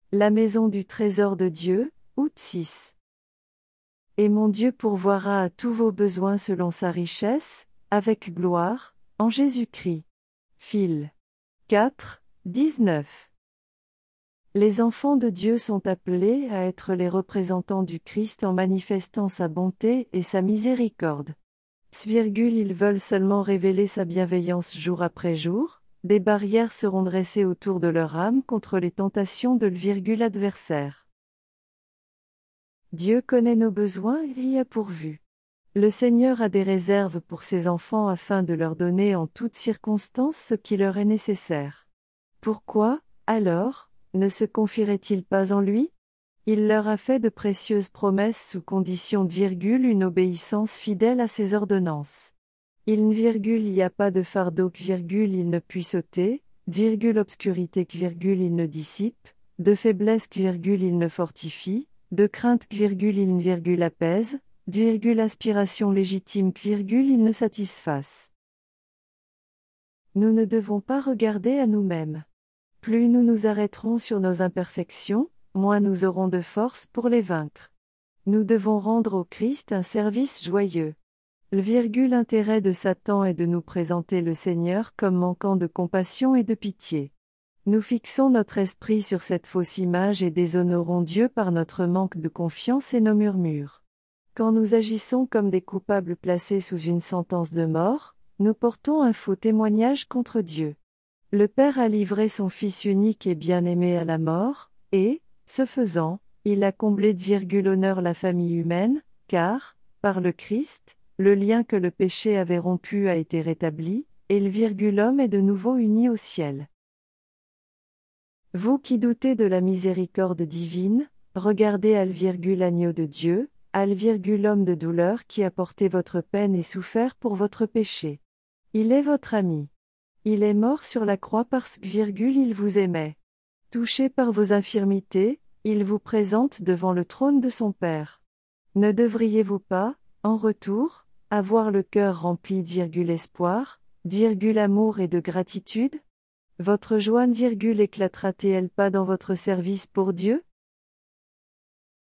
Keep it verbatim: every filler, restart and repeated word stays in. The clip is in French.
La maison du trésor de Dieu, août six. Et mon Dieu pourvoira à tous vos besoins selon sa richesse, avec gloire, en Jésus-Christ. Phil. quatre, dix-neuf. Les enfants de Dieu sont appelés à être les représentants du Christ en manifestant sa bonté et sa miséricorde. Ils veulent seulement révéler sa bienveillance jour après jour, des barrières seront dressées autour de leur âme contre les tentations de l'adversaire. Dieu connaît nos besoins et y a pourvu. Le Seigneur a des réserves pour ses enfants afin de leur donner en toutes circonstances ce qui leur est nécessaire. Pourquoi, alors, ne se confierait-il pas en lui ? Il leur a fait de précieuses promesses sous condition d'une obéissance fidèle à ses ordonnances. Il n'y a pas de fardeau il ne puisse ôter, obscurité il ne dissipe, de faiblesse il ne fortifie, de crainte il apaise, aspiration légitime il ne satisfasse. Nous ne devons pas regarder à nous-mêmes. Plus nous nous arrêterons sur nos imperfections, moins nous aurons de force pour les vaincre. Nous devons rendre au Christ un service joyeux. Le virgule intérêt de Satan est de nous présenter le Seigneur comme manquant de compassion et de pitié. Nous fixons notre esprit sur cette fausse image et déshonorons Dieu par notre manque de confiance et nos murmures. Quand nous agissons comme des coupables placés sous une sentence de mort, nous portons un faux témoignage contre Dieu. Le Père a livré son Fils unique et bien-aimé à la mort, et, ce faisant, il a comblé de honneur la famille humaine, car, par le Christ, le lien que le péché avait rompu a été rétabli, et l'homme est de nouveau uni au ciel. Vous qui doutez de la miséricorde divine, regardez à l'agneau de Dieu, à l'homme de douleur qui a porté votre peine et souffert pour votre péché. Il est votre ami. Il est mort sur la croix parce qu'il vous aimait. Touché par vos infirmités, il vous présente devant le trône de son Père. Ne devriez-vous pas, en retour, avoir le cœur rempli d'espoir, amour et de gratitude ? Votre joie éclatera-t-elle pas dans votre service pour Dieu ?